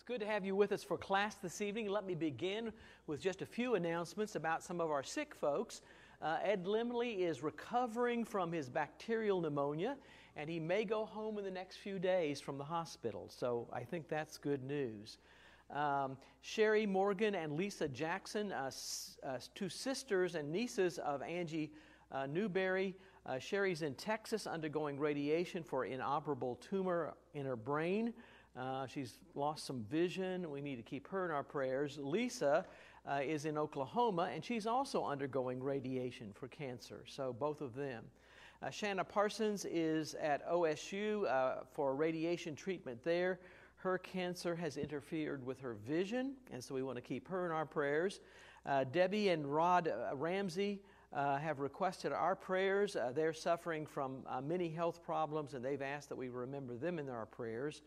Good to have you with us for class this evening. Let me begin with just a few announcements about some of our sick folks. Ed Limley is recovering from his bacterial pneumonia, and he may go home in the next few days from the hospital, so I think that's good news. Sherry Morgan and Lisa Jackson, two sisters and nieces of Angie Newberry. Sherry's in Texas undergoing radiation for inoperable tumor in her brain. She's lost some vision. We need to keep her in our prayers. Lisa is in Oklahoma, and she's also undergoing radiation for cancer, so both of them. Shanna Parsons is at OSU for radiation treatment there. Her cancer has interfered with her vision, and so we want to keep her in our prayers. Debbie and Rod Ramsey have requested our prayers. They're suffering from many health problems, and they've asked that we remember them in our prayers.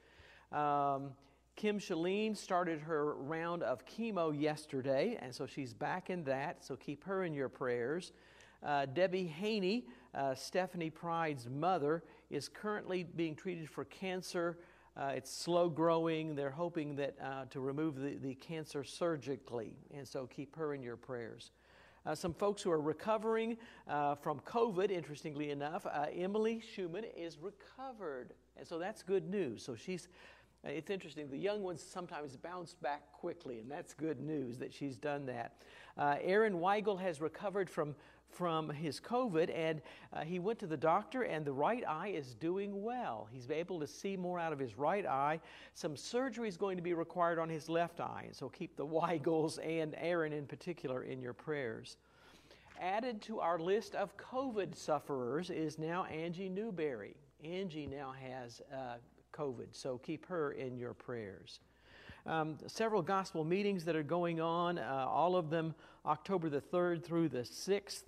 Kim Shalene started her round of chemo yesterday, and so she's back in that, so keep her in your prayers. Debbie Haney, Stephanie Pride's mother, is currently being treated for cancer. It's slow growing. They're hoping that to remove the cancer surgically, and so keep her in your prayers. Some folks who are recovering from COVID, interestingly enough, Emily Schumann is recovered, and so that's good news. So it's interesting, the young ones sometimes bounce back quickly, and that's good news that she's done that. Aaron Weigel has recovered from his COVID, and he went to the doctor, and the right eye is doing well. He's able to see more out of his right eye. Some surgery is going to be required on his left eye, and so keep the Weigels and Aaron in particular in your prayers. Added to our list of COVID sufferers is now Angie Newberry. Angie now has COVID, so keep her in your prayers. Several gospel meetings that are going on, all of them October the 3rd through the 6th.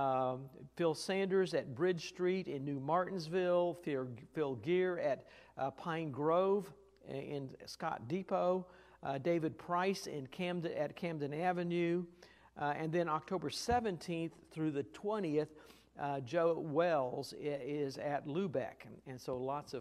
Phil Sanders at Bridge Street in New Martinsville, Phil Gear at Pine Grove in Scott Depot, David Price at Camden Avenue, and then October 17th through the 20th, Joe Wells is at Lubeck, and so lots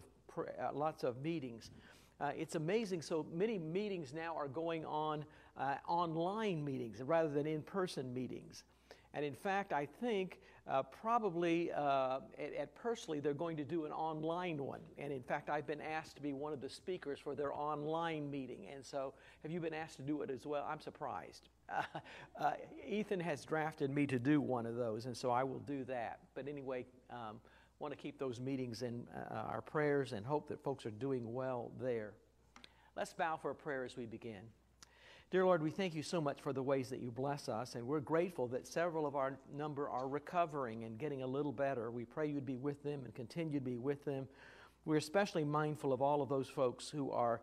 of meetings. It's amazing, so many meetings now are going on online meetings rather than in-person meetings. And in fact, I think probably at Pursley they're going to do an online one. And in fact, I've been asked to be one of the speakers for their online meeting. And so have you been asked to do it as well? I'm surprised. Ethan has drafted me to do one of those, and so I will do that. But anyway, want to keep those meetings in our prayers and hope that folks are doing well there. Let's bow for a prayer as we begin. Dear Lord, we thank you so much for the ways that you bless us, and we're grateful that several of our number are recovering and getting a little better. We pray you'd be with them and continue to be with them. We're especially mindful of all of those folks who are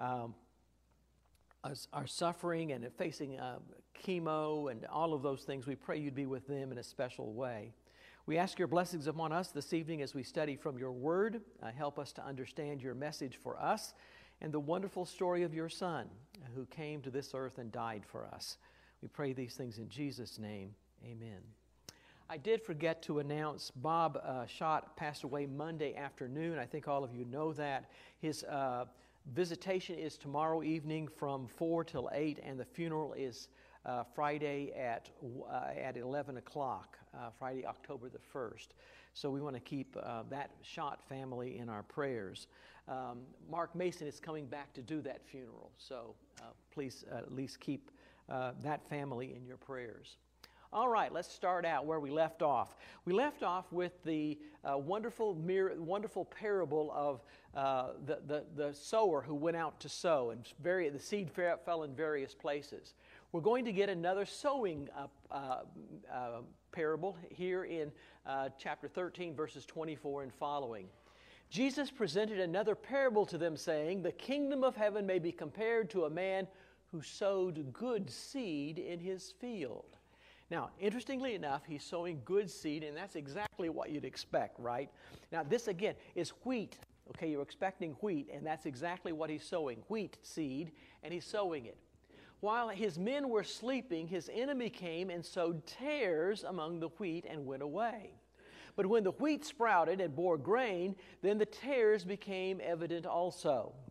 suffering and facing chemo and all of those things. We pray you'd be with them in a special way. We ask your blessings upon us this evening as we study from your word. Help us to understand your message for us and the wonderful story of your Son who came to this earth and died for us. We pray these things in Jesus' name. Amen. I did forget to announce Bob Schott passed away Monday afternoon. I think all of you know that. His visitation is tomorrow evening from 4 till 8, and the funeral is Friday at 11 o'clock, Friday, October the 1st. So we want to keep that Schott family in our prayers. Mark Mason is coming back to do that funeral, so please at least keep that family in your prayers. All right, let's start out where we left off. We left off with the wonderful parable of the sower who went out to sow, and the seed fell in various places. We're going to get another sowing parable here in chapter 13, verses 24 and following. Jesus presented another parable to them, saying, "The kingdom of heaven may be compared to a man who sowed good seed in his field." Now, interestingly enough, he's sowing good seed, and that's exactly what you'd expect, right? Now, this again is wheat. Okay, you're expecting wheat, and that's exactly what he's sowing, wheat seed, and he's sowing it. While his men were sleeping, his enemy came and sowed tares among the wheat and went away. But when the wheat sprouted and bore grain, then the tares became evident also.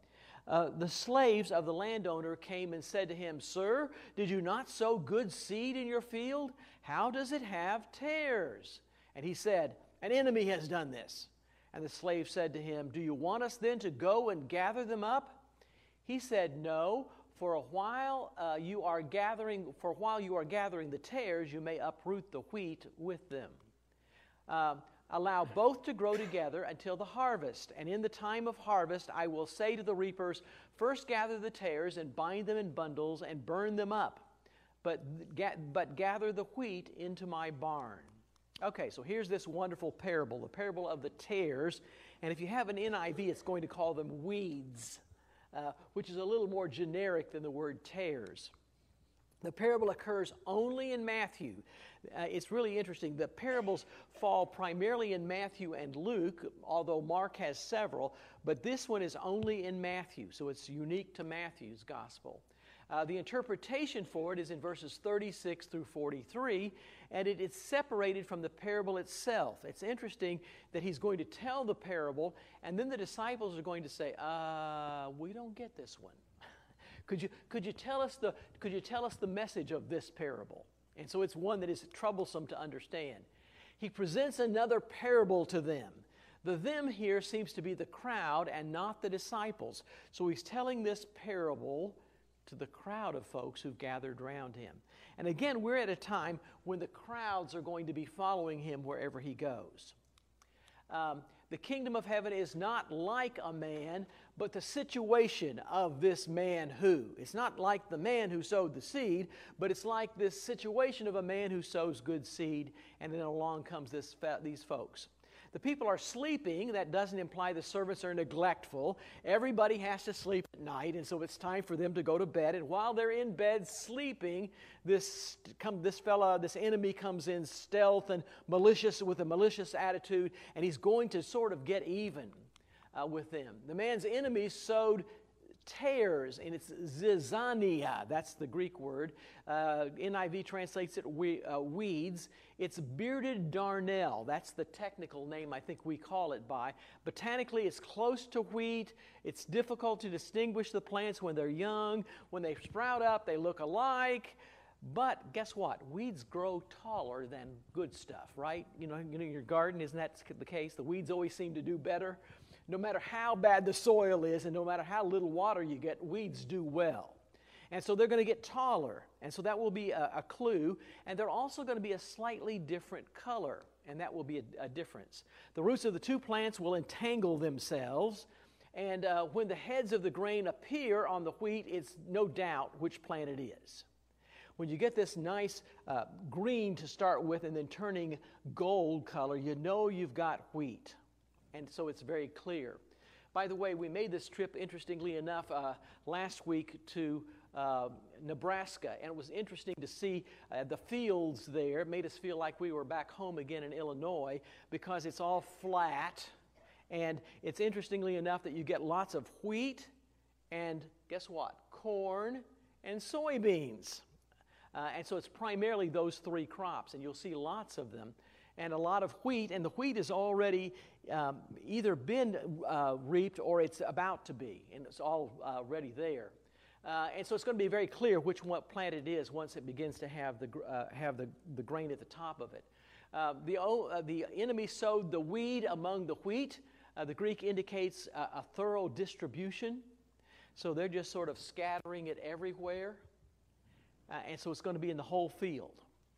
The slaves of the landowner came and said to him, "Sir, did you not sow good seed in your field? How does it have tares?" And he said, "An enemy has done this." And the slave said to him, "Do you want us then to go and gather them up?" He said, "No, for while you are gathering the tares, you may uproot the wheat with them. Allow both to grow together until the harvest. And in the time of harvest, I will say to the reapers, first gather the tares and bind them in bundles and burn them up, but gather the wheat into my barn." Okay, so here's this wonderful parable, the parable of the tares. And if you have an NIV, it's going to call them weeds, which is a little more generic than the word tares. The parable occurs only in Matthew. It's really interesting. The parables fall primarily in Matthew and Luke, although Mark has several, but this one is only in Matthew, so it's unique to Matthew's gospel. The interpretation for it is in verses 36 through 43, and it is separated from the parable itself. It's interesting that he's going to tell the parable, and then the disciples are going to say, "We don't get this one. Could you tell us the message of this parable?" And so it's one that is troublesome to understand. He presents another parable to them. The them here seems to be the crowd and not the disciples. So he's telling this parable to the crowd of folks who've gathered around him. And again, we're at a time when the crowds are going to be following him wherever he goes. The kingdom of heaven is not like a man, but the situation of this man who. It's not like the man who sowed the seed, but it's like this situation of a man who sows good seed, and then along comes these folks. The people are sleeping. That doesn't imply the servants are neglectful. Everybody has to sleep at night, and so it's time for them to go to bed. And while they're in bed sleeping, this enemy comes in stealth and with a malicious attitude, and he's going to sort of get even with them. The man's enemies sowed tares, and it's zizania. That's the Greek word. NIV translates it weeds. It's bearded darnel. That's the technical name I think we call it by. Botanically, it's close to wheat. It's difficult to distinguish the plants when they're young. When they sprout up, they look alike. But guess what? Weeds grow taller than good stuff, right? You know, in your garden, isn't that the case? The weeds always seem to do better. No matter how bad the soil is and no matter how little water you get, weeds do well. And so they're going to get taller. And so that will be a clue. And they're also going to be a slightly different color. And that will be a difference. The roots of the two plants will entangle themselves. And when the heads of the grain appear on the wheat, it's no doubt which plant it is. When you get this nice green to start with and then turning gold color, you know you've got wheat. And so it's very clear. By the way, we made this trip, interestingly enough, last week to Nebraska. And it was interesting to see the fields there. It made us feel like we were back home again in Illinois because it's all flat. And it's interestingly enough that you get lots of wheat and guess what? Corn and soybeans. And so it's primarily those three crops. And you'll see lots of them. And a lot of wheat, and the wheat has already either been reaped or it's about to be, and it's all already there. And so it's going to be very clear which plant it is once it begins to have the grain at the top of it. The enemy sowed the weed among the wheat. The Greek indicates a thorough distribution, so they're just sort of scattering it everywhere, and so it's going to be in the whole field.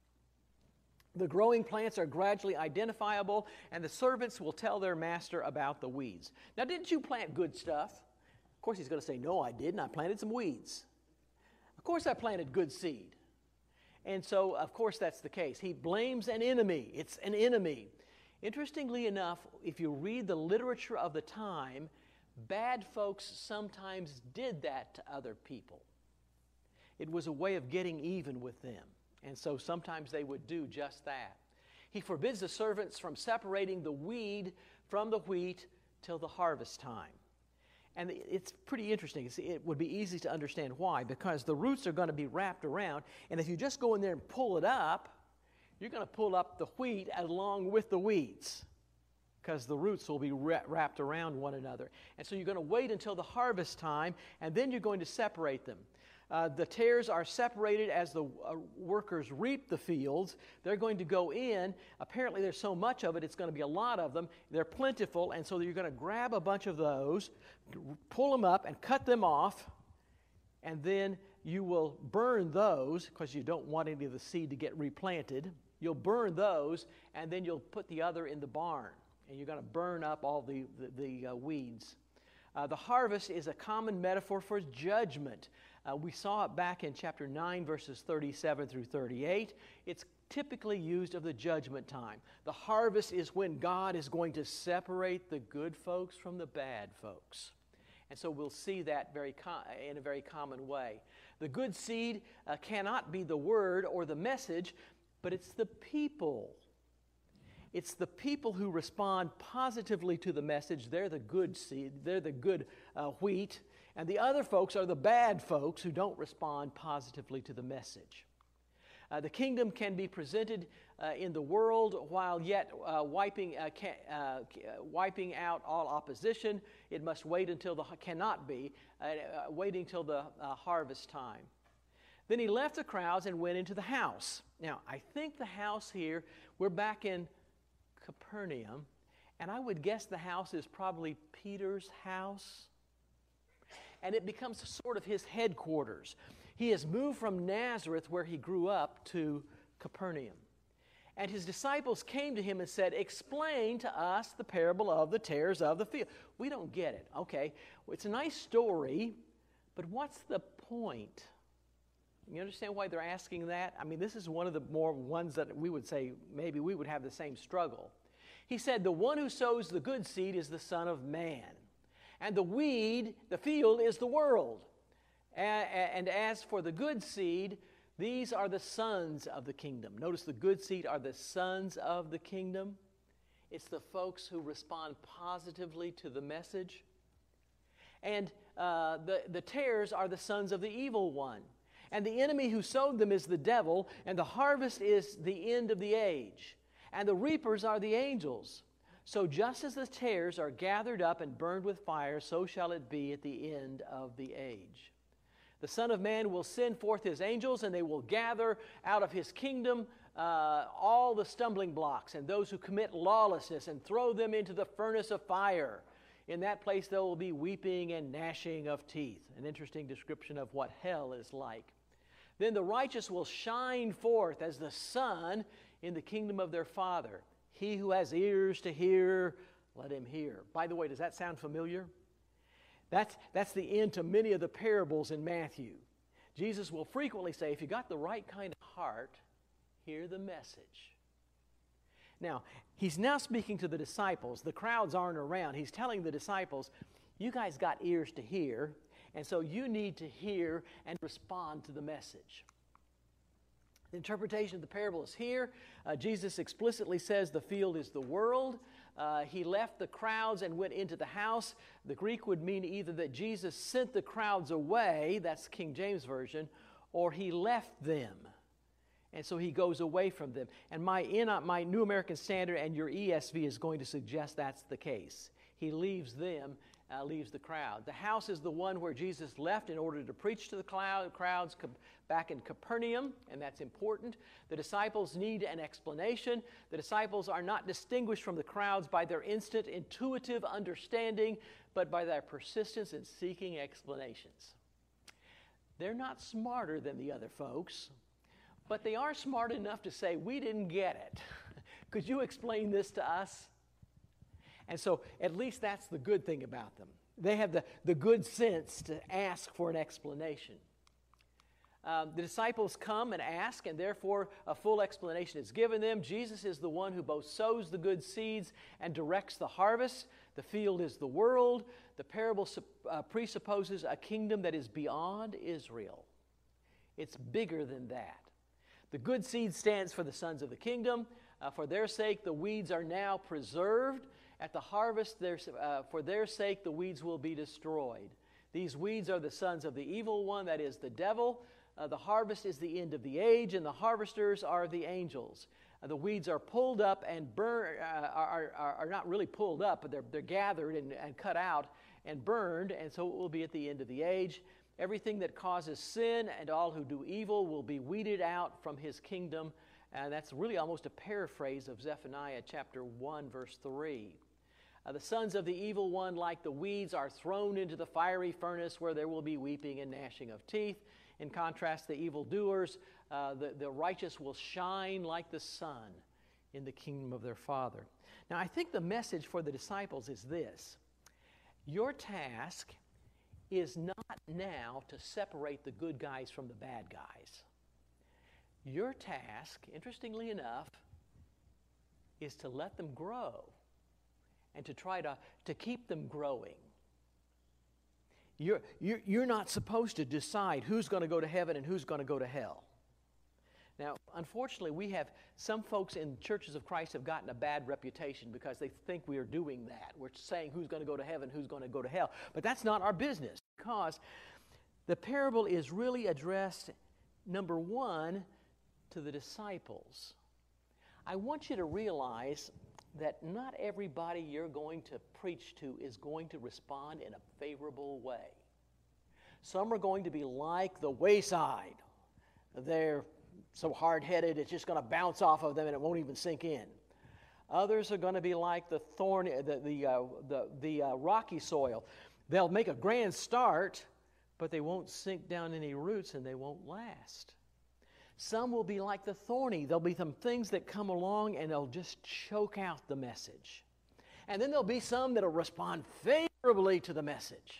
The growing plants are gradually identifiable, and the servants will tell their master about the weeds. Now, didn't you plant good stuff? Of course, he's going to say, "No, I didn't. I planted some weeds." Of course, I planted good seed. And so, of course, that's the case. He blames an enemy. It's an enemy. Interestingly enough, if you read the literature of the time, bad folks sometimes did that to other people. It was a way of getting even with them. And so sometimes they would do just that. He forbids the servants from separating the weed from the wheat till the harvest time. And it's pretty interesting. It would be easy to understand why, because the roots are going to be wrapped around, and if you just go in there and pull it up, you're going to pull up the wheat along with the weeds, because the roots will be wrapped around one another. And so you're going to wait until the harvest time, and then you're going to separate them. The tares are separated as the workers reap the fields. They're going to go in. Apparently there's so much of it, it's going to be a lot of them. They're plentiful, and so you're going to grab a bunch of those, pull them up, and cut them off, and then you will burn those, because you don't want any of the seed to get replanted. You'll burn those, and then you'll put the other in the barn, and you're going to burn up all the weeds. The harvest is a common metaphor for judgment. We saw it back in chapter 9, verses 37 through 38. It's typically used of the judgment time. The harvest is when God is going to separate the good folks from the bad folks. And so we'll see that in a very common way. The good seed cannot be the word or the message, but it's the people. It's the people who respond positively to the message. They're the good seed. They're the good wheat. And the other folks are the bad folks who don't respond positively to the message. The kingdom can be presented in the world while yet wiping out all opposition. It must wait until waiting till the harvest time. Then he left the crowds and went into the house. Now, I think the house here, we're back in Capernaum, and I would guess the house is probably Peter's house. And it becomes sort of his headquarters. He has moved from Nazareth, where he grew up, to Capernaum. And his disciples came to him and said, "Explain to us the parable of the tares of the field." We don't get it. Okay, well, it's a nice story, but what's the point? You understand why they're asking that? I mean, this is one of the more ones that we would say maybe we would have the same struggle. He said, "The one who sows the good seed is the Son of Man. And the field is the world. And as for the good seed, these are the sons of the kingdom." Notice the good seed are the sons of the kingdom. It's the folks who respond positively to the message. And the tares are the sons of the evil one. And the enemy who sowed them is the devil, and the harvest is the end of the age. And the reapers are the angels. So just as the tares are gathered up and burned with fire, so shall it be at the end of the age. The Son of Man will send forth his angels, and they will gather out of his kingdom all the stumbling blocks and those who commit lawlessness, and throw them into the furnace of fire. In that place there will be weeping and gnashing of teeth. An interesting description of what hell is like. Then the righteous will shine forth as the sun in the kingdom of their Father. He who has ears to hear, let him hear. By the way, does that sound familiar? That's the end to many of the parables in Matthew. Jesus will frequently say, if you got the right kind of heart, hear the message. Now, he's now speaking to the disciples. The crowds aren't around. He's telling the disciples, you guys got ears to hear, and so you need to hear and respond to the message. The interpretation of the parable is here. Jesus explicitly says the field is the world. He left the crowds and went into the house. The Greek would mean either that Jesus sent the crowds away, that's King James Version, or he left them. And so he goes away from them. And my New American Standard and your ESV is going to suggest that's the case. He leaves them, leaves the crowd. The house is the one where Jesus left in order to preach to the crowds back in Capernaum, and that's important. The disciples need an explanation. The disciples are not distinguished from the crowds by their instant intuitive understanding, but by their persistence in seeking explanations. They're not smarter than the other folks, but they are smart enough to say, we didn't get it. Could you explain this to us? And so at least that's the good thing about them. They have the good sense to ask for an explanation. The disciples come and ask, and therefore a full explanation is given them. Jesus is the one who both sows the good seeds and directs the harvest. The field is the world. The parable presupposes a kingdom that is beyond Israel. It's bigger than that. The good seed stands for the sons of the kingdom. For their sake, the weeds are now preserved. At the harvest, for their sake, the weeds will be destroyed. These weeds are the sons of the evil one, that is the devil. The harvest is the end of the age, and the harvesters are the angels. The weeds are pulled up and are not really pulled up, but they're gathered and cut out and burned, and so it will be at the end of the age. Everything that causes sin and all who do evil will be weeded out from his kingdom. And that's really almost a paraphrase of Zephaniah chapter 1, verse 3. The sons of the evil one, like the weeds, are thrown into the fiery furnace where there will be weeping and gnashing of teeth. In contrast, the evildoers, the righteous will shine like the sun in the kingdom of their Father. Now, I think the message for the disciples is this. Your task is not now to separate the good guys from the bad guys. Your task, interestingly enough, is to let them grow and to try to keep them growing. You're not supposed to decide who's going to go to heaven and who's going to go to hell. Now, unfortunately, we have some folks in churches of Christ have gotten a bad reputation because they think we are doing that. We're saying who's going to go to heaven, who's going to go to hell. But that's not our business, because the parable is really addressed, number one, to the disciples. I want you to realize that not everybody you're going to preach to is going to respond in a favorable way. Some are going to be like the wayside. They're so hard-headed it's just going to bounce off of them and it won't even sink in. Others are going to be like the thorny, the rocky soil. They'll make a grand start, but they won't sink down any roots and they won't last. Some will be like the thorny. There'll be some things that come along and they'll just choke out the message. And then there'll be some that'll respond favorably to the message.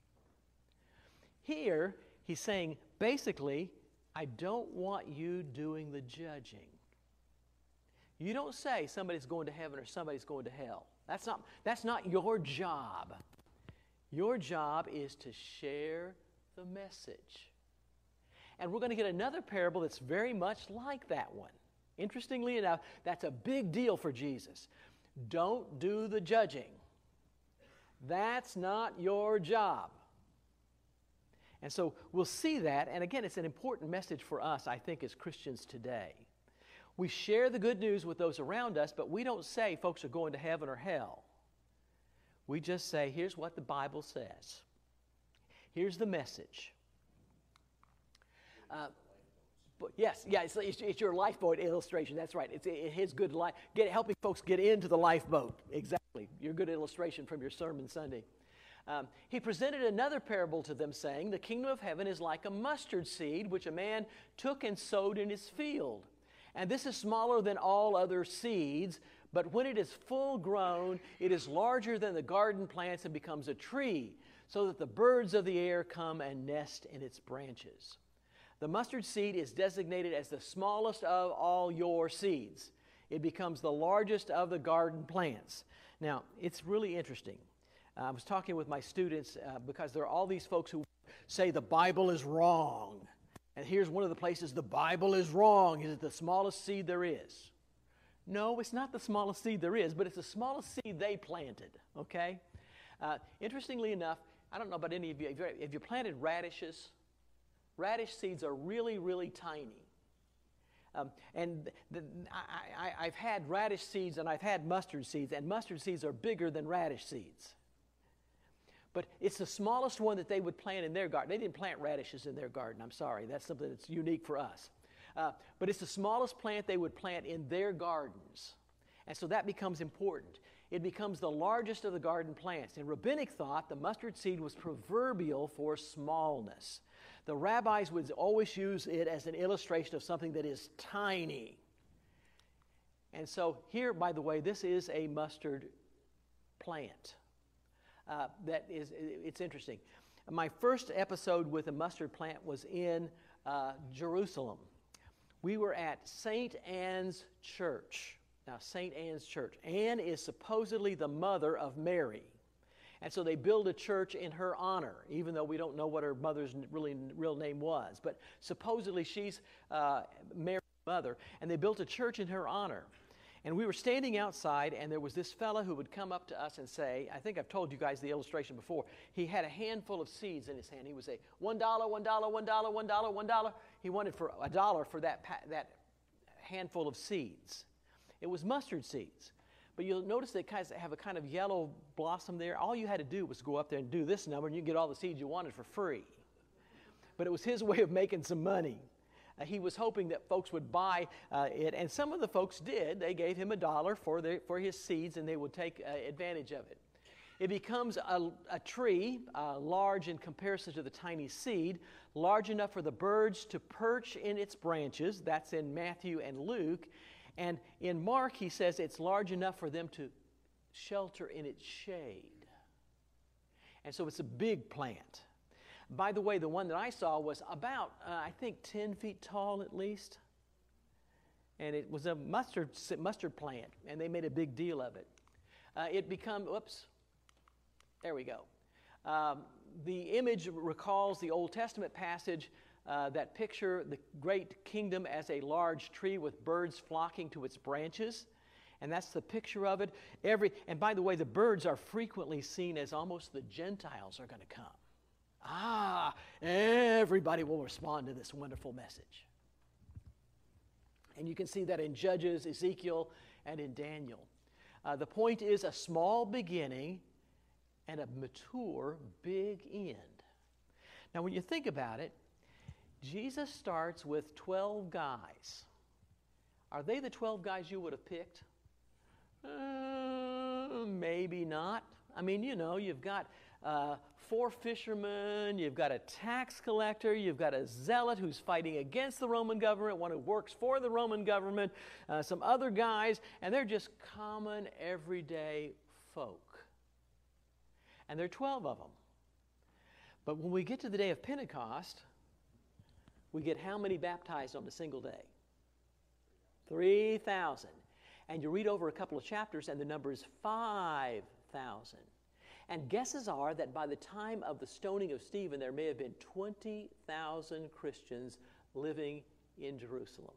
Here, he's saying, basically, I don't want you doing the judging. You don't say somebody's going to heaven or somebody's going to hell. That's not your job. Your job is to share the message. And we're going to get another parable that's very much like that one. Interestingly enough, that's a big deal for Jesus. Don't do the judging. That's not your job. And so we'll see that, and again, it's an important message for us, I think, as Christians today. We share the good news with those around us, but we don't say folks are going to heaven or hell. We just say, here's what the Bible says. Here's the message. Yes, it's your lifeboat illustration. That's right. It's his good life, helping folks get into the lifeboat. Exactly. Your good illustration from your sermon Sunday. He presented another parable to them, saying, the kingdom of heaven is like a mustard seed, which a man took and sowed in his field. And this is smaller than all other seeds, but when it is full grown, it is larger than the garden plants and becomes a tree, so that the birds of the air come and nest in its branches. The mustard seed is designated as the smallest of all your seeds. It becomes the largest of the garden plants. Now, it's really interesting. I was talking with my students because there are all these folks who say the Bible is wrong. And here's one of the places the Bible is wrong. Is it the smallest seed there is? No, it's not the smallest seed there is, but it's the smallest seed they planted, okay? Interestingly enough, I don't know about any of you, have you planted radishes? Radish seeds are really, really tiny. I've had radish seeds and I've had mustard seeds, and mustard seeds are bigger than radish seeds. But it's the smallest one that they would plant in their garden. They didn't plant radishes in their garden. I'm sorry. That's something that's unique for us. But it's the smallest plant they would plant in their gardens. And so that becomes important. It becomes the largest of the garden plants. In rabbinic thought, the mustard seed was proverbial for smallness. The rabbis would always use it as an illustration of something that is tiny. And so here, by the way, this is a mustard plant. It's interesting. My first episode with a mustard plant was in Jerusalem. We were at St. Anne's Church. Now, St. Anne's Church. Anne is supposedly the mother of Mary. And so they build a church in her honor, even though we don't know what her mother's real name was. But supposedly she's Mary's mother. And they built a church in her honor. And we were standing outside, and there was this fella who would come up to us and say, I think I've told you guys the illustration before, he had a handful of seeds in his hand. He would say, $1, $1, $1, $1, $1. He wanted for $1 for that handful of seeds. It was mustard seeds. But you'll notice they kind of have a kind of yellow blossom there. All you had to do was go up there and do this number, and you get all the seeds you wanted for free. But it was his way of making some money. He was hoping that folks would buy it, and some of the folks did. They gave him $1 for his seeds, and they would take advantage of it. It becomes a tree, large in comparison to the tiny seed, large enough for the birds to perch in its branches. That's in Matthew and Luke. And in Mark, he says it's large enough for them to shelter in its shade. And so it's a big plant. By the way, the one that I saw was about, I think, 10 feet tall at least. And it was a mustard plant, and they made a big deal of it. There we go. The image recalls the Old Testament passage that picture the great kingdom as a large tree with birds flocking to its branches. And that's the picture of it. And by the way, the birds are frequently seen as almost the Gentiles are going to come. Everybody will respond to this wonderful message. And you can see that in Judges, Ezekiel, and in Daniel. The point is a small beginning and a mature big end. Now, when you think about it, Jesus starts with 12 guys. Are they the 12 guys you would have picked? Maybe not. I mean, you've got 4 fishermen, you've got a tax collector, you've got a zealot who's fighting against the Roman government, one who works for the Roman government, some other guys, and they're just common, everyday folk. And there are 12 of them. But when we get to the day of Pentecost, we get how many baptized on a single day? 3,000. And you read over a couple of chapters, and the number is 5,000. And guesses are that by the time of the stoning of Stephen, there may have been 20,000 Christians living in Jerusalem.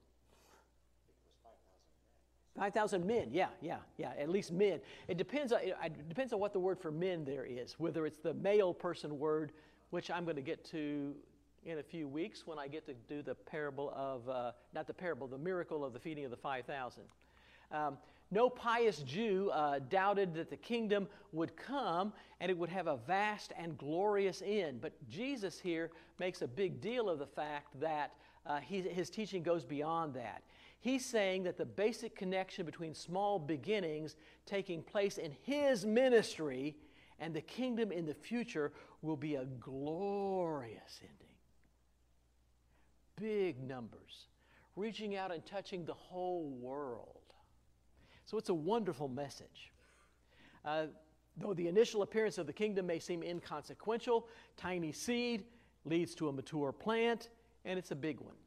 5,000 men, yeah, at least men. It depends on what the word for men there is, whether it's the male person word, which I'm going to get to in a few weeks when I get to do the parable of, the miracle of the feeding of the 5,000. No pious Jew doubted that the kingdom would come and it would have a vast and glorious end. But Jesus here makes a big deal of the fact that his teaching goes beyond that. He's saying that the basic connection between small beginnings taking place in his ministry and the kingdom in the future will be a glorious ending. Big numbers, reaching out and touching the whole world. So it's a wonderful message. Though the initial appearance of the kingdom may seem inconsequential, tiny seed leads to a mature plant, and it's a big one.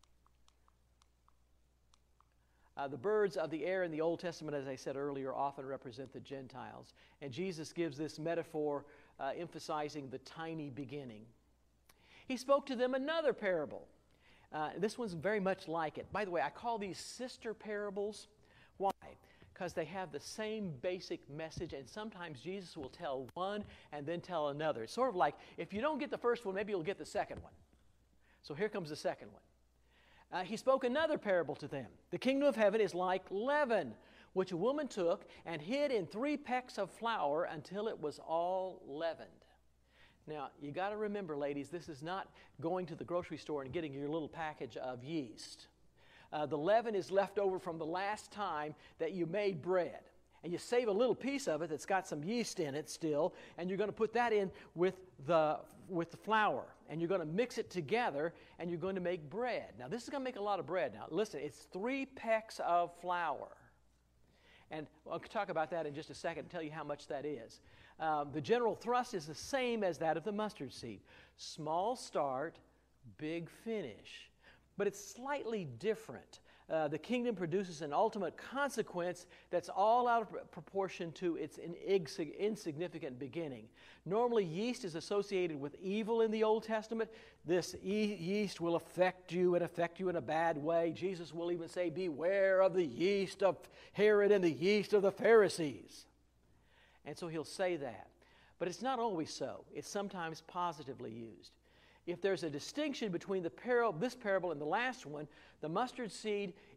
The birds of the air in the Old Testament, as I said earlier, often represent the Gentiles. And Jesus gives this metaphor emphasizing the tiny beginning. He spoke to them another parable. This one's very much like it. By the way, I call these sister parables. Why? Because they have the same basic message, and sometimes Jesus will tell one and then tell another. It's sort of like, if you don't get the first one, maybe you'll get the second one. So here comes the second one. He spoke another parable to them. The kingdom of heaven is like leaven, which a woman took and hid in 3 pecks of flour until it was all leavened. Now, you got to remember, ladies, this is not going to the grocery store and getting your little package of yeast. The leaven is left over from the last time that you made bread. And you save a little piece of it that's got some yeast in it still, and you're going to put that in with the flour. And you're going to mix it together, and you're going to make bread. Now, this is going to make a lot of bread. Now, listen, it's 3 pecks of flour. And I'll talk about that in just a second and tell you how much that is. The general thrust is the same as that of the mustard seed. Small start, big finish. But it's slightly different. The kingdom produces an ultimate consequence that's all out of proportion to its insignificant beginning. Normally, yeast is associated with evil in the Old Testament. This yeast will affect you and affect you in a bad way. Jesus will even say, beware of the yeast of Herod and the yeast of the Pharisees. And so he'll say that. But it's not always so. It's sometimes positively used. If there's a distinction between this parable and the last one, the mustard seed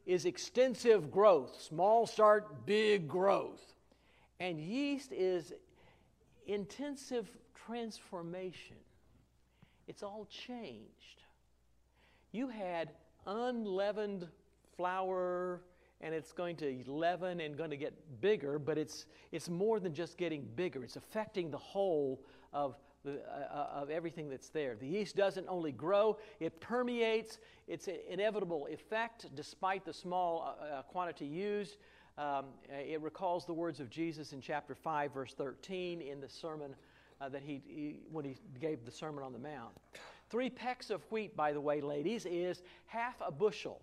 is extensive growth. Small start, big growth. And yeast is intensive transformation. It's all changed. You had unleavened flour, and it's going to leaven and going to get bigger, but it's more than just getting bigger. It's affecting the whole of everything that's there. The yeast doesn't only grow, it permeates. It's an inevitable effect despite the small quantity used. It recalls the words of Jesus in chapter 5, verse 13 in the sermon that when he gave the Sermon on the Mount. 3 pecks of wheat, by the way, ladies, is half a bushel.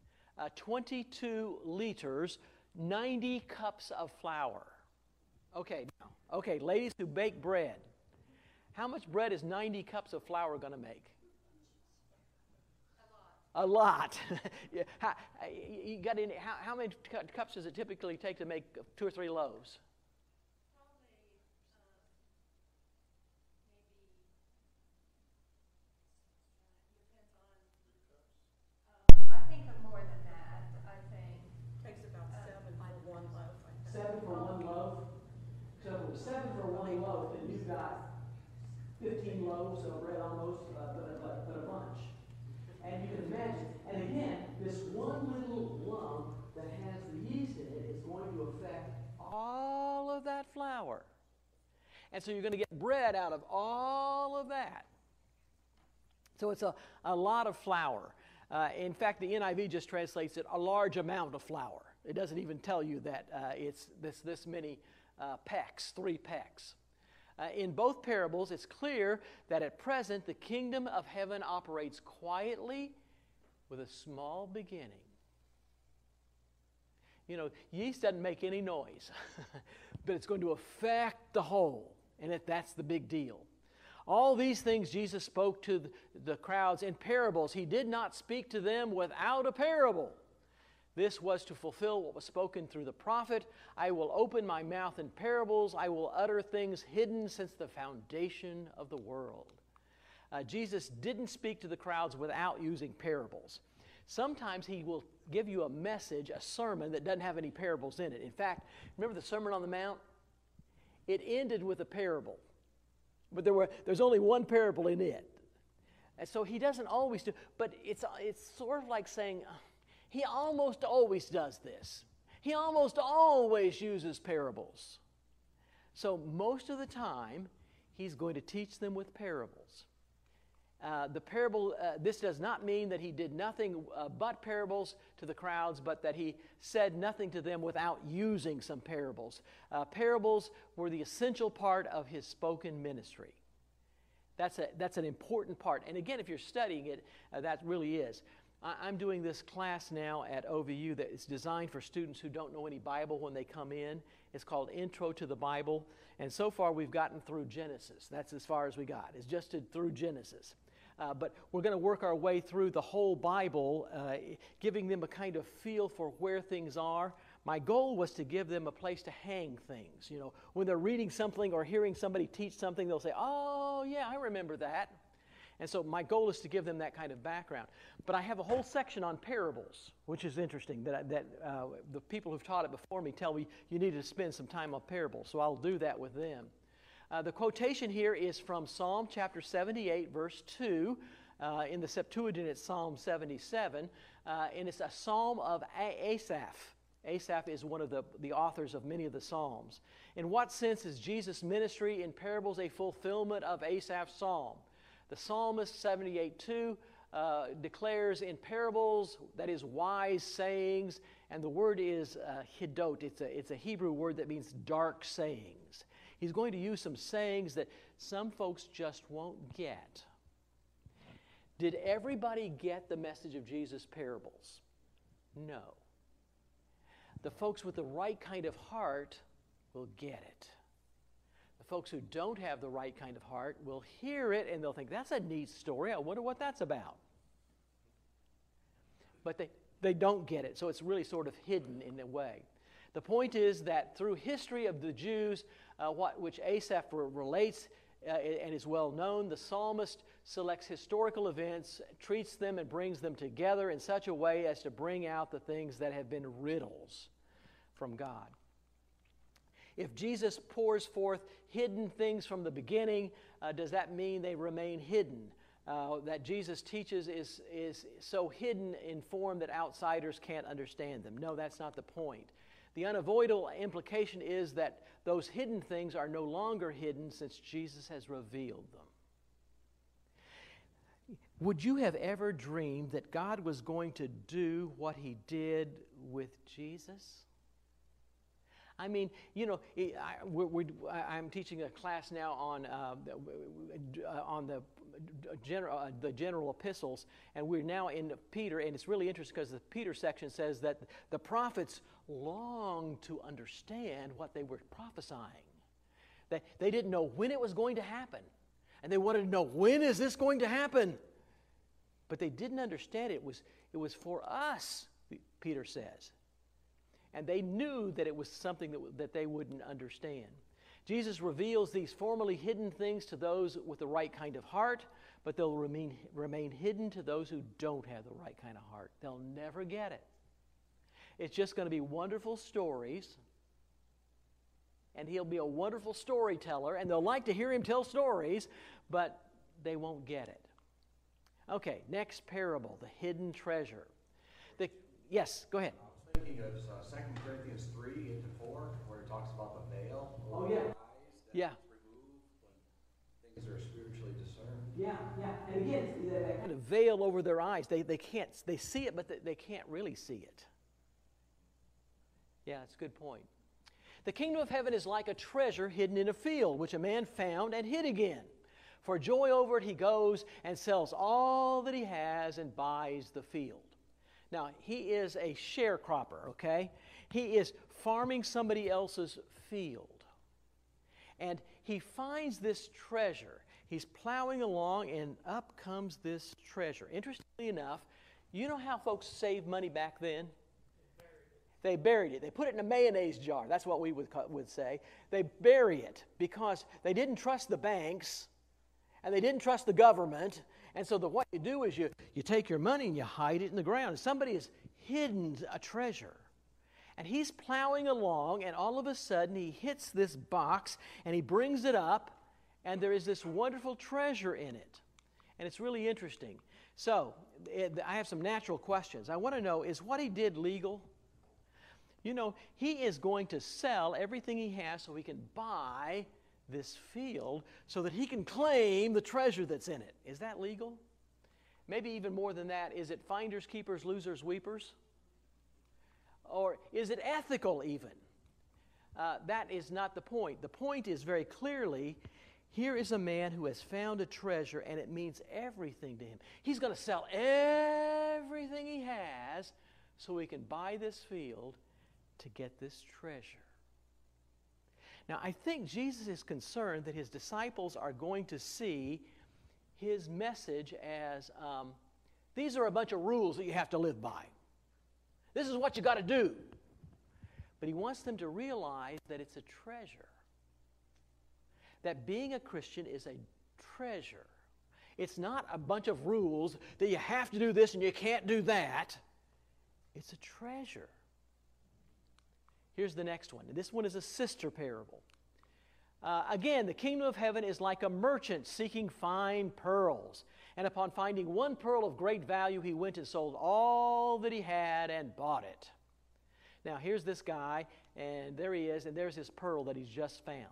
22 liters, 90 cups of flour. Okay, ladies who bake bread. How much bread is 90 cups of flour going to make? A lot. Yeah. How many cups does it typically take to make 2 or 3 loaves? Loaves of bread almost, but a bunch. And you can imagine, and again, this one little lump that has the yeast in it is going to affect all of that flour. And so you're going to get bread out of all of that. So it's a lot of flour. In fact, the NIV just translates it a large amount of flour. It doesn't even tell you that it's this many pecks, 3 pecks. In both parables, it's clear that at present the kingdom of heaven operates quietly with a small beginning. You know, yeast doesn't make any noise, but it's going to affect the whole, and that's the big deal. All these things Jesus spoke to the crowds in parables. He did not speak to them without a parable. This was to fulfill what was spoken through the prophet. I will open my mouth in parables. I will utter things hidden since the foundation of the world. Jesus didn't speak to the crowds without using parables. Sometimes he will give you a message, a sermon that doesn't have any parables in it. In fact, remember the Sermon on the Mount? It ended with a parable. But there's only one parable in it. And so he doesn't always do, but it's sort of like saying, he almost always does this. He almost always uses parables. So most of the time, he's going to teach them with parables. The parable, this does not mean that he did nothing but parables to the crowds, but that he said nothing to them without using some parables. Parables were the essential part of his spoken ministry. That's an important part. And again, if you're studying it, that really is. I'm doing this class now at OVU that is designed for students who don't know any Bible when they come in. It's called Intro to the Bible. And so far we've gotten through Genesis. That's as far as we got. It's just through Genesis. But we're going to work our way through the whole Bible, giving them a kind of feel for where things are. My goal was to give them a place to hang things. You know, when they're reading something or hearing somebody teach something, they'll say, "Oh, yeah, I remember that." And so my goal is to give them that kind of background. But I have a whole section on parables, which is interesting, that the people who've taught it before me tell me you need to spend some time on parables. So I'll do that with them. The quotation here is from Psalm chapter 78, verse 2. In the Septuagint, it's Psalm 77. And it's a psalm of Asaph. Asaph is one of the authors of many of the Psalms. In what sense is Jesus' ministry in parables a fulfillment of Asaph's psalm? The psalmist 78:2 declares in parables, that is wise sayings, and the word is hidot. It's a Hebrew word that means dark sayings. He's going to use some sayings that some folks just won't get. Did everybody get the message of Jesus' parables? No. The folks with the right kind of heart will get it. The folks who don't have the right kind of heart will hear it and they'll think, that's a neat story. I wonder what that's about. But they don't get it, so it's really sort of hidden in a way. The point is that through history of the Jews, which Asaph relates, and is well known. The psalmist selects historical events, treats them, and brings them together in such a way as to bring out the things that have been riddles from God. If Jesus pours forth hidden things from the beginning, does that mean they remain hidden? That Jesus teaches is so hidden in form that outsiders can't understand them? No, that's not the point. The unavoidable implication is that those hidden things are no longer hidden since Jesus has revealed them. Would you have ever dreamed that God was going to do what He did with Jesus? I mean, you know, I'm teaching a class now on the general epistles, and we're now in Peter, and it's really interesting because the Peter section says that the prophets longed to understand what they were prophesying. They didn't know when it was going to happen, and they wanted to know, when is this going to happen? But they didn't understand it. It was for us, Peter says. And they knew that it was something that they wouldn't understand. Jesus reveals these formerly hidden things to those with the right kind of heart, but they'll remain hidden to those who don't have the right kind of heart. They'll never get it. It's just going to be wonderful stories, and He'll be a wonderful storyteller, and they'll like to hear Him tell stories, but they won't get it. Okay, next parable, the hidden treasure. Yes, go ahead. Thinking of 2 Corinthians 3, 8-4, where it talks about the veil over yeah. the eyes that Yeah. is removed when things are spiritually discerned. Yeah. And again, that kind of veil over their eyes. They see it, but they can't really see it. Yeah, that's a good point. The kingdom of heaven is like a treasure hidden in a field, which a man found and hid again. For joy over it, he goes and sells all that he has and buys the field. Now, he is a sharecropper, okay? He is farming somebody else's field. And he finds this treasure. He's plowing along, and up comes this treasure. Interestingly enough, you know how folks saved money back then? They buried it. They put it in a mayonnaise jar. That's what we would say. They bury it because they didn't trust the banks, and they didn't trust the government. And so what you do is you take your money and you hide it in the ground. And somebody has hidden a treasure. And he's plowing along, and all of a sudden he hits this box, and he brings it up, and there is this wonderful treasure in it. And it's really interesting. So I have some natural questions. I want to know, is what he did legal? You know, he is going to sell everything he has so he can buy this field so that he can claim the treasure that's in it. Is that legal? Maybe even more than that, is it finders, keepers, losers, weepers? Or is it ethical even? That is not the point. The point is very clearly, here is a man who has found a treasure, and it means everything to him. He's going to sell everything he has so he can buy this field to get this treasure. Now, I think Jesus is concerned that his disciples are going to see his message as, these are a bunch of rules that you have to live by. This is what you got to do. But he wants them to realize that it's a treasure. That being a Christian is a treasure. It's not a bunch of rules that you have to do this and you can't do that. It's a treasure. Here's the next one. This one is a sister parable. Again, the kingdom of heaven is like a merchant seeking fine pearls. And upon finding one pearl of great value, he went and sold all that he had and bought it. Now, here's this guy, and there he is, and there's his pearl that he's just found.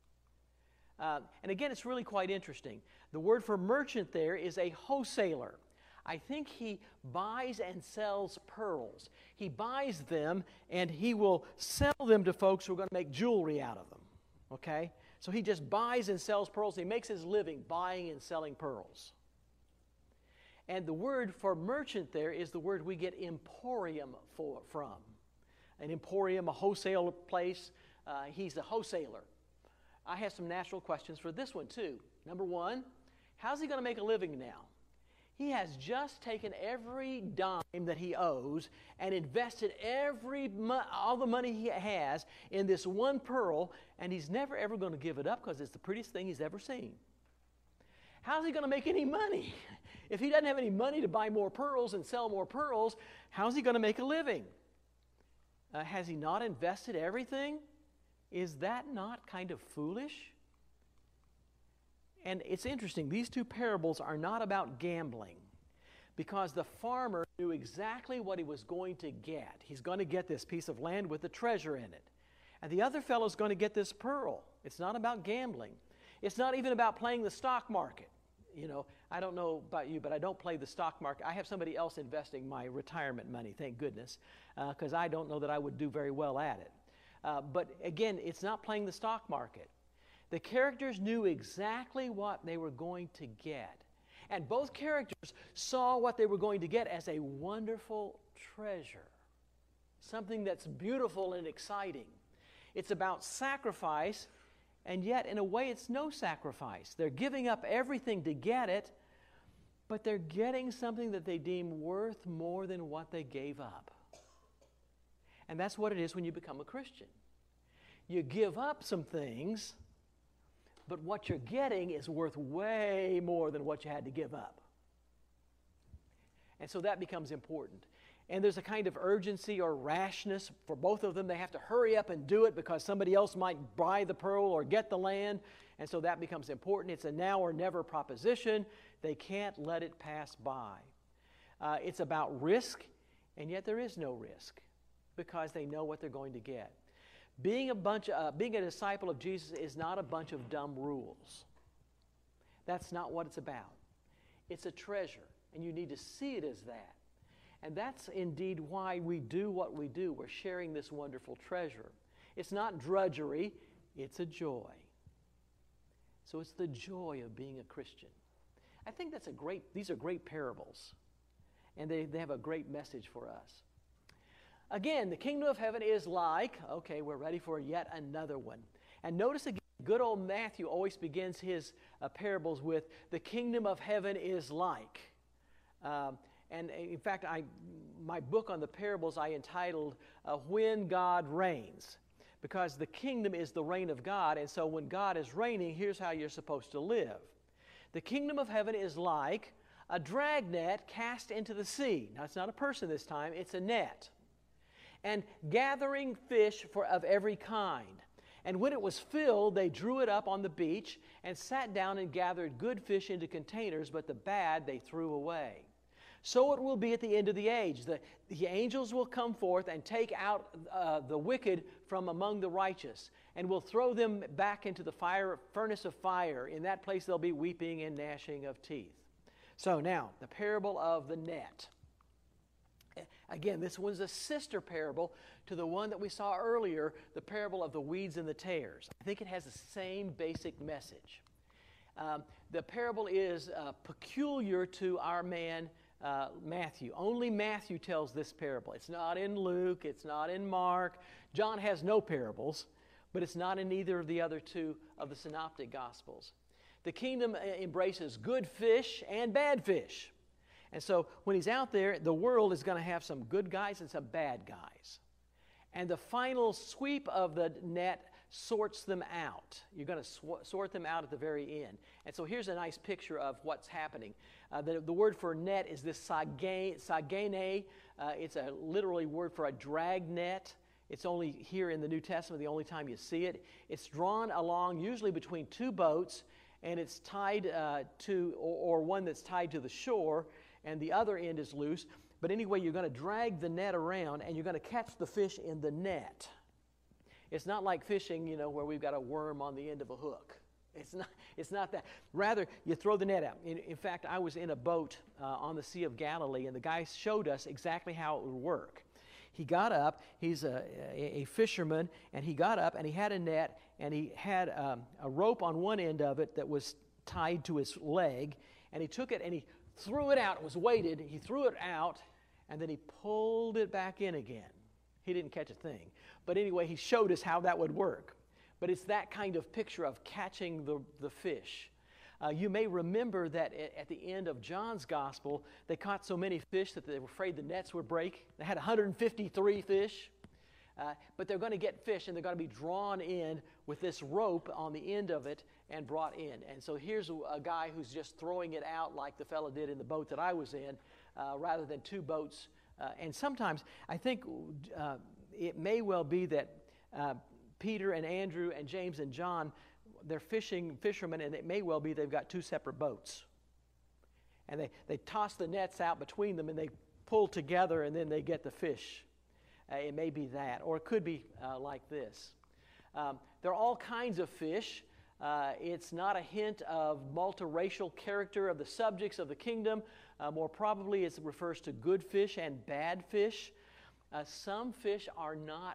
And again, it's really quite interesting. The word for merchant there is a wholesaler. I think he buys and sells pearls. He buys them, and he will sell them to folks who are going to make jewelry out of them. Okay? So he just buys and sells pearls. He makes his living buying and selling pearls. And the word for merchant there is the word we get emporium from. An emporium, a wholesale place. He's a wholesaler. I have some natural questions for this one too. Number one, how's he going to make a living now? He has just taken every dime that he owes and invested all the money he has in this one pearl, and he's never ever going to give it up because it's the prettiest thing he's ever seen. How's he going to make any money? If he doesn't have any money to buy more pearls and sell more pearls, how's he going to make a living? Has he not invested everything? Is that not kind of foolish? And it's interesting, these two parables are not about gambling, because the farmer knew exactly what he was going to get. He's going to get this piece of land with the treasure in it. And the other fellow's going to get this pearl. It's not about gambling. It's not even about playing the stock market. You know, I don't know about you, but I don't play the stock market. I have somebody else investing my retirement money, thank goodness, because I don't know that I would do very well at it. But again, it's not playing the stock market. The characters knew exactly what they were going to get. And both characters saw what they were going to get as a wonderful treasure, something that's beautiful and exciting. It's about sacrifice, and yet in a way it's no sacrifice. They're giving up everything to get it, but they're getting something that they deem worth more than what they gave up. And that's what it is when you become a Christian. You give up some things, but what you're getting is worth way more than what you had to give up. And so that becomes important. And there's a kind of urgency or rashness for both of them. They have to hurry up and do it because somebody else might buy the pearl or get the land. And so that becomes important. It's a now or never proposition. They can't let it pass by. It's about risk, and yet there is no risk because they know what they're going to get. Being a disciple of Jesus is not a bunch of dumb rules. That's not what it's about. It's a treasure, and you need to see it as that. And that's indeed why we do what we do. We're sharing this wonderful treasure. It's not drudgery, it's a joy. So it's the joy of being a Christian. I think these are great parables, and they have a great message for us. Again, the kingdom of heaven is like, okay, we're ready for yet another one. And notice again, good old Matthew always begins his parables with, the kingdom of heaven is like. And in fact, my book on the parables I entitled, When God Reigns, because the kingdom is the reign of God, and so when God is reigning, here's how you're supposed to live. The kingdom of heaven is like a dragnet cast into the sea. Now, it's not a person this time, it's a net. And gathering fish of every kind. And when it was filled, they drew it up on the beach and sat down and gathered good fish into containers, but the bad they threw away. So it will be at the end of the age. The angels will come forth and take out the wicked from among the righteous, and will throw them back into the furnace of fire. In that place there'll be weeping and gnashing of teeth. So now, the parable of the net. Again, this one's a sister parable to the one that we saw earlier, the parable of the weeds and the tares. I think it has the same basic message. The parable is peculiar to our man Matthew. Only Matthew tells this parable. It's not in Luke, it's not in Mark. John has no parables, but it's not in either of the other two of the synoptic gospels. The kingdom embraces good fish and bad fish. And so when he's out there, the world is going to have some good guys and some bad guys. And the final sweep of the net sorts them out. You're going to sort them out at the very end. And so here's a nice picture of what's happening. The word for net is this sagene. It's a literally word for a drag net. It's only here in the New Testament, the only time you see it. It's drawn along usually between two boats, and it's tied or one that's tied to the shore, and the other end is loose. But anyway, you're going to drag the net around, and you're going to catch the fish in the net. It's not like fishing, where we've got a worm on the end of a hook. It's not that. Rather, you throw the net out. In fact, I was in a boat on the Sea of Galilee, and the guy showed us exactly how it would work. He got up. He's a fisherman, and he got up, and he had a net, and he had a rope on one end of it that was tied to his leg, and he took it, and he threw it out. It was weighted. He threw it out, and then he pulled it back in again. He didn't catch a thing. But anyway, he showed us how that would work. But it's that kind of picture of catching the fish. You may remember that at the end of John's Gospel, they caught so many fish that they were afraid the nets would break. They had 153 fish. But they're going to get fish, and they're going to be drawn in with this rope on the end of it and brought in. And so here's a guy who's just throwing it out like the fellow did in the boat that I was in, rather than two boats. And sometimes I think it may well be that Peter and Andrew and James and John, they're fishermen, and it may well be they've got two separate boats. And they toss the nets out between them, and they pull together, and then they get the fish. It may be that, or it could be like this. There are all kinds of fish. It's not a hint of multiracial character of the subjects of the kingdom. More probably, it refers to good fish and bad fish. Some fish are not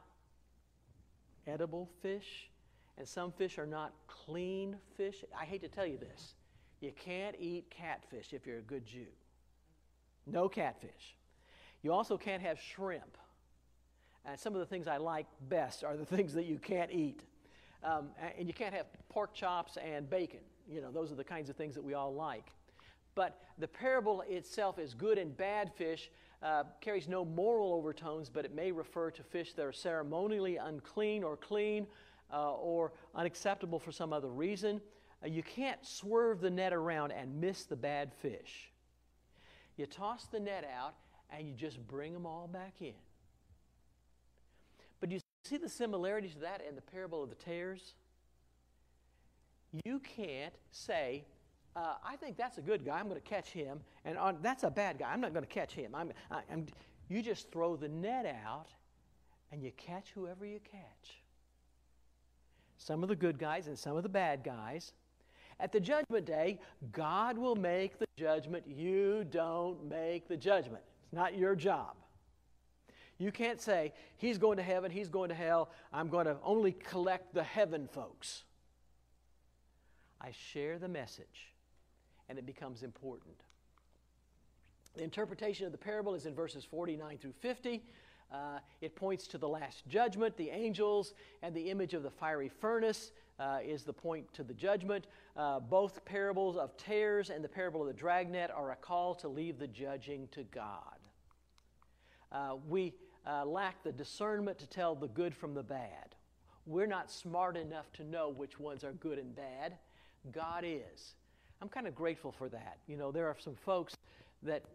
edible fish, and some fish are not clean fish. I hate to tell you this. You can't eat catfish if you're a good Jew. No catfish. You also can't have shrimp. And some of the things I like best are the things that you can't eat. And you can't have pork chops and bacon. You know, those are the kinds of things that we all like. But the parable itself is good and bad fish, carries no moral overtones, but it may refer to fish that are ceremonially unclean or clean or unacceptable for some other reason. You can't swerve the net around and miss the bad fish. You toss the net out and you just bring them all back in. But you see the similarities of that in the parable of the tares? You can't say, I think that's a good guy, I'm going to catch him, and that's a bad guy, I'm not going to catch him. You just throw the net out, and you catch whoever you catch. Some of the good guys and some of the bad guys. At the judgment day, God will make the judgment. You don't make the judgment. It's not your job. You can't say, he's going to heaven, he's going to hell, I'm going to only collect the heaven folks. I share the message, and it becomes important. The interpretation of the parable is in verses 49 through 50. It points to the last judgment, the angels, and the image of the fiery furnace is the point to the judgment. Both parables of tares and the parable of the dragnet are a call to leave the judging to God. We lack the discernment to tell the good from the bad. We're not smart enough to know which ones are good and bad. God is. I'm kind of grateful for that. You know, there are some folks that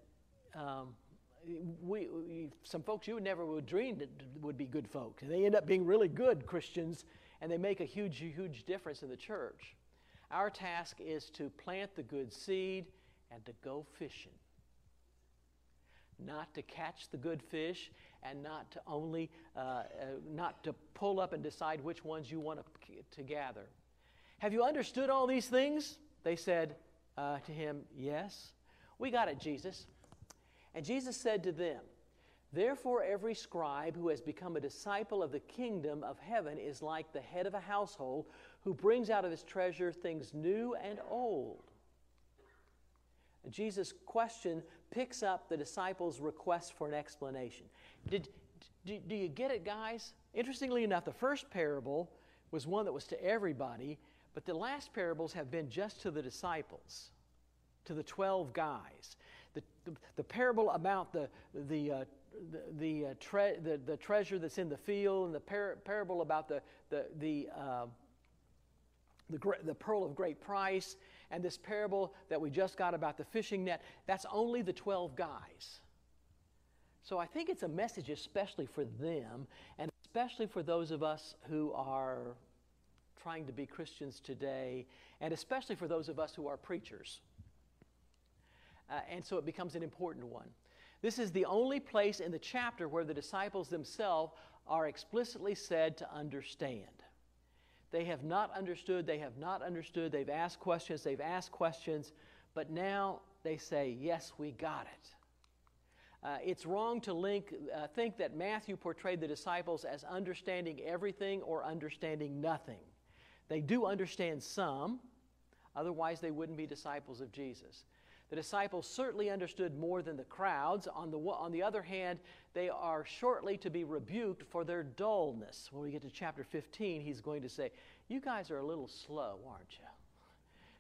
some folks you never would dream that would be good folks, and they end up being really good Christians, and they make a huge, huge difference in the church. Our task is to plant the good seed and to go fishing. Not to catch the good fish, and not to only not to pull up and decide which ones you want to gather. Have you understood all these things? They said to him, yes. We got it, Jesus. And Jesus said to them, therefore every scribe who has become a disciple of the kingdom of heaven is like the head of a household who brings out of his treasure things new and old. Jesus' question picks up the disciples' request for an explanation. Do you get it, guys? Interestingly enough, the first parable was one that was to everybody, but the last parables have been just to the disciples, to the 12 guys. The parable about the treasure that's in the field, and the parable about the pearl of great price, and this parable that we just got about the fishing net, that's only the 12 guys. So I think it's a message especially for them, and especially for those of us who are trying to be Christians today, and especially for those of us who are preachers. And so it becomes an important one. This is the only place in the chapter where the disciples themselves are explicitly said to understand. They have not understood, they've asked questions, but now they say, yes, we got it. It's wrong to think that Matthew portrayed the disciples as understanding everything or understanding nothing. They do understand some, otherwise they wouldn't be disciples of Jesus. The disciples certainly understood more than the crowds. On the other hand, they are shortly to be rebuked for their dullness. When we get to chapter 15, he's going to say, you guys are a little slow, aren't you?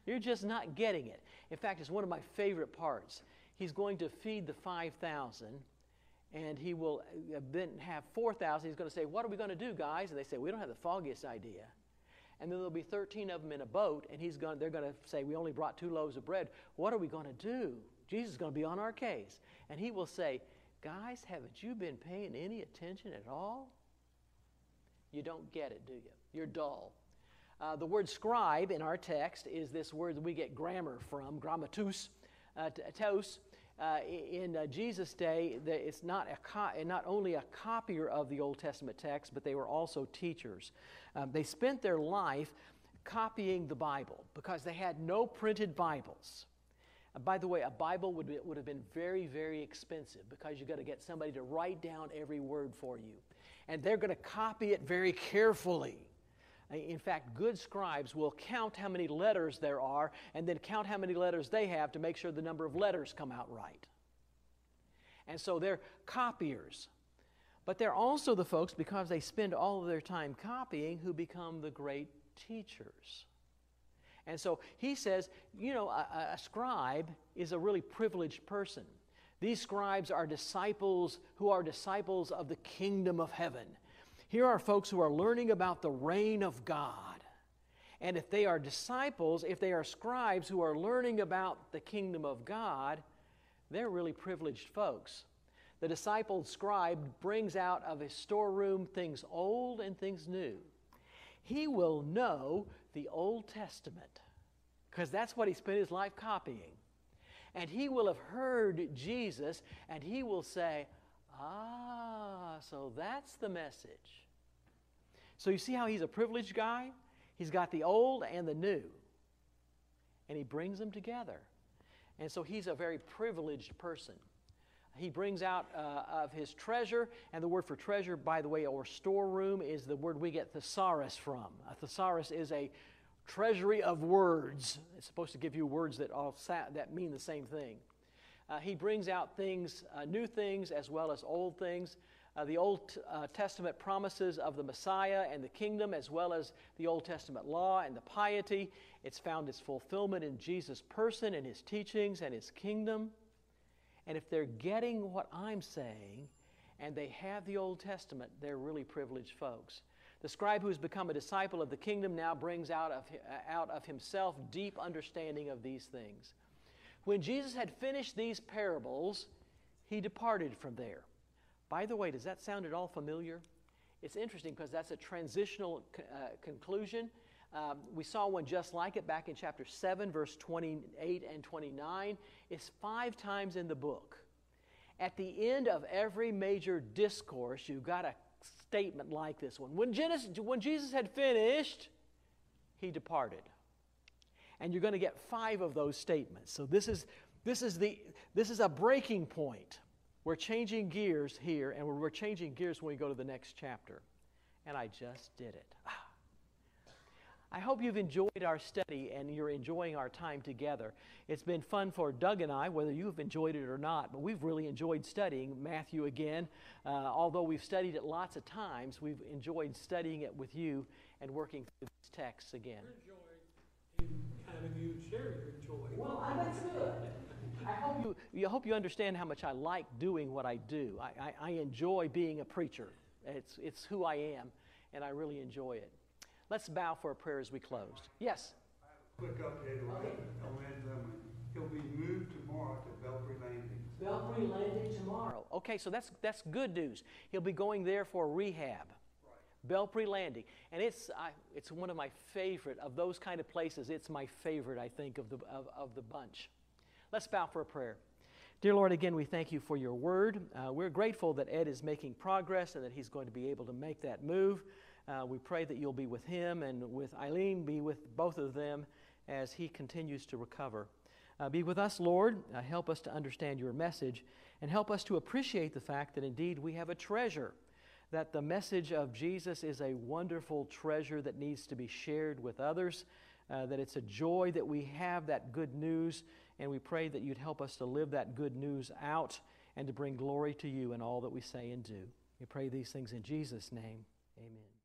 You're just not getting it. In fact, it's one of my favorite parts. He's going to feed the 5,000, and he will then have 4,000. He's going to say, what are we going to do, guys? And they say, we don't have the foggiest idea. And then there'll be 13 of them in a boat, and they're going to say, we only brought 2 loaves of bread. What are we going to do? Jesus is going to be on our case. And he will say, guys, haven't you been paying any attention at all? You don't get it, do you? You're dull. The word scribe in our text is this word that we get grammar from, grammatus, tos. In Jesus' day, it's not only a copier of the Old Testament text, but they were also teachers. They spent their life copying the Bible because they had no printed Bibles. By the way, a Bible would have been very, very expensive because you've got to get somebody to write down every word for you. And they're going to copy it very carefully. In fact, good scribes will count how many letters there are and then count how many letters they have to make sure the number of letters come out right. And so they're copiers. But they're also the folks, because they spend all of their time copying, who become the great teachers. And so he says, you know, a scribe is a really privileged person. These scribes are disciples who are disciples of the kingdom of heaven. Here are folks who are learning about the reign of God. And if they are disciples, if they are scribes who are learning about the kingdom of God, they're really privileged folks. The discipled scribe brings out of his storeroom things old and things new. He will know the Old Testament because that's what he spent his life copying. And he will have heard Jesus, and he will say, so that's the message. So you see how he's a privileged guy? He's got the old and the new. And he brings them together. And so he's a very privileged person. He brings out of his treasure, and the word for treasure, by the way, or storeroom, is the word we get thesaurus from. A thesaurus is a treasury of words. It's supposed to give you words that mean the same thing. He brings out things, new things as well as old things. The Old Testament promises of the Messiah and the kingdom, as well as the Old Testament law and the piety. It's found its fulfillment in Jesus' person and his teachings and his kingdom. And if they're getting what I'm saying and they have the Old Testament, they're really privileged folks. The scribe who has become a disciple of the kingdom now brings out of himself deep understanding of these things. When Jesus had finished these parables, he departed from there. By the way, does that sound at all familiar? It's interesting because that's a transitional conclusion. We saw one just like it back in chapter 7, verse 28 and 29. It's 5 times in the book. At the end of every major discourse, you've got a statement like this one. When Jesus had finished, he departed. And you're going to get 5 of those statements. So this is a breaking point. We're changing gears here, and we're changing gears when we go to the next chapter. And I just did it. I hope you've enjoyed our study and you're enjoying our time together. It's been fun for Doug and I, whether you've enjoyed it or not, but we've really enjoyed studying Matthew again. Although we've studied it lots of times, we've enjoyed studying it with you and working through these texts again. Your joy, kind of you share your joy. Well, that's good. I hope you understand how much I like doing what I do. I enjoy being a preacher. It's who I am, and I really enjoy it. Let's bow for a prayer as we close. Yes? I have a quick update on Ed Lemon. He'll be moved tomorrow to Belpre Landing. Belpre Landing tomorrow. Okay, so that's good news. He'll be going there for rehab. Right. Belpre Landing. And it's one of my favorite, of those kind of places, it's my favorite, I think, of the bunch. Let's bow for a prayer. Dear Lord, again, we thank you for your word. We're grateful that Ed is making progress and that he's going to be able to make that move. We pray that you'll be with him and with Eileen, be with both of them as he continues to recover. Be with us, Lord. Help us to understand your message and help us to appreciate the fact that indeed we have a treasure, that the message of Jesus is a wonderful treasure that needs to be shared with others, that it's a joy that we have that good news, and we pray that you'd help us to live that good news out and to bring glory to you in all that we say and do. We pray these things in Jesus' name. Amen.